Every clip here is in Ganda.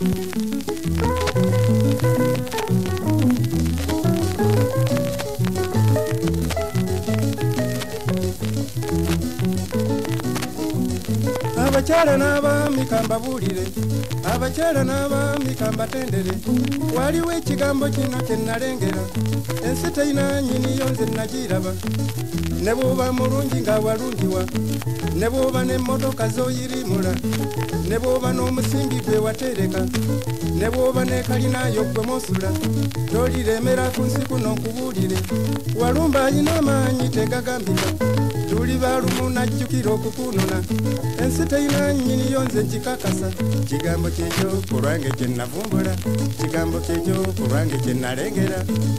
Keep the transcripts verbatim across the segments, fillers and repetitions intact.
Abakyala n'abaami kambabulire, abakyala n'abaami kambatendere, waliwo ekigambo kino kye nalengera, ensi teyina nnyiniyo nze nagiraba, ne bw'oba mulungi nga walungiwa, ne bw'oba n'emmotoka z'oyirimula, ne bw'oba n'omusingi gwe watereka, ne bw'oba ne kalinaayo gwe mosula, toliremera ku nsi kuno nkubuulire, walumba alina amaanyi tegagambika, tuli balumu najjukira okukunona, ensi teyina nnyiniyo nze nkikakasa, kigambo kyekyo ku lwange kye navumbula, kigambo kyekyo ku lwange kye nalengera.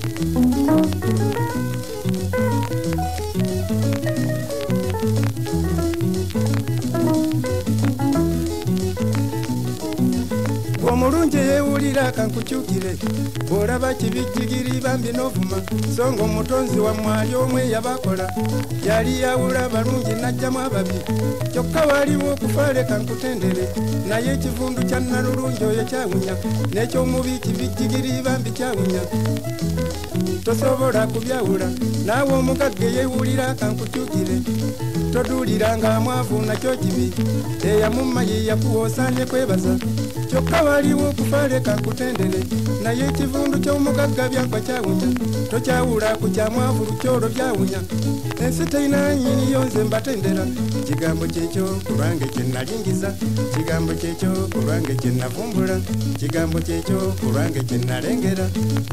Omulungi yeewulira kankukyukire, bw'olaba kibijjigiri bambi n'ovuma, so ng'omutonzi wammwe ali omu eyabakola, yali yawula abalungi n'ajjamu ababi, kyokka waliwo okufaale kankutendere, naye ekivundu kya nnalulungi oyo kyawunya, n'ekyomubi kibijjigiri bambi kyawunya, tosobola kubyawula, naawe omugagga yeewulira kankukyukire, toduuliranga mwavu nakyo kibi, eyamumma ye yakuwa osaanye kwebaza, kyokka waliwo okufaale kankutendere, naye ekivundu ky'omugagga byakwa kyawunya, tokyawula ku kyamwavu lukyolo byawunya, ensi teyina nnyiniyo nze mbatendera, kigambo kyekyo ku lwange kye nalingiza, kigambo kyekyo ku lwange kye navumbula, kigambo kyekyo ku lwange kye nalengera.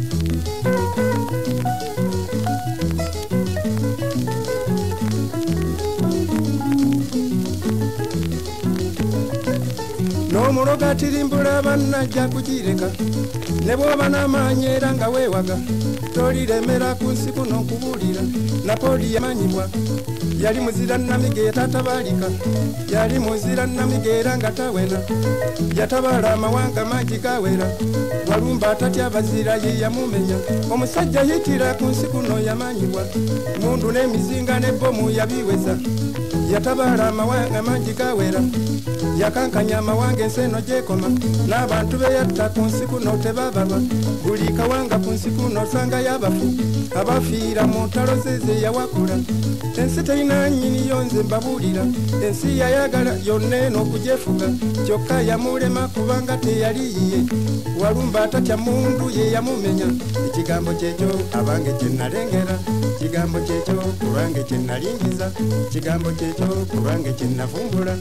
N'omuloga atirimbula bannajja kugireka, ne bw'oba n'amaanyi era nga weewaga, toliremera ku nsi kuno nkubuulira, Napoli yamanyibwa, yali muzira nnamige yatatabaalika, yali muzira nnamige era nga tawena, yatabaala amawanga mangi gawera, walumba atatya abazira ye yamumenya, omusajja yitira ku nsi kuno yamanyibwa, mundu n'emizinga n'ebbomu yabiweza, yatabaala amawanga mangi gawera, yakankanya amawanga ensi eno gyekoma, n'abantu be yatta ku nsi kuno tebababa, buli kawanga ku nsi kuno osangayo abafu, abafiira mu ntalo ze ze yawakula, ensi teyina nnyiniyo nze mbabuulira, ensi yayagala yonna eno okugyefuga, kyokka yamulema kubanga teyali yiye, walumba atatya mundu ye yamumenya, ekigambo kyekyo abange kye nalengera, kigambo kyekyo ku lwange kye nalingiza, kigambo kyekyo ku lwange kye navumbula.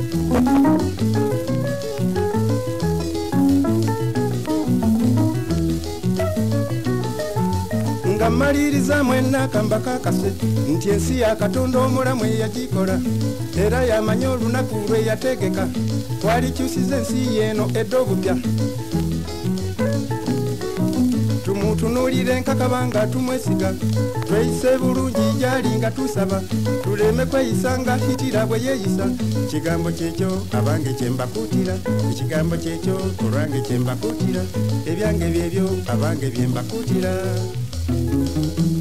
Nga mmaliriza mwenna kamba kakase, nti ensi ya Katonda omulamu eyagikola, era yamanyi olunaku lwe yategeka, twalikyusiza ensi y'eno edda obupya, tumutunuulire enkakaba nga tumwesiga, tweyise bulungi gyali nga tusaba, tuleme kweyisa nga Hitira bwe yeeyisa, kigambo kyekyo abange kye mbakuutira, ekigambo kyekyo ku lwange kye mbakuutira, ebyange byebyo abange bye mbakuutira.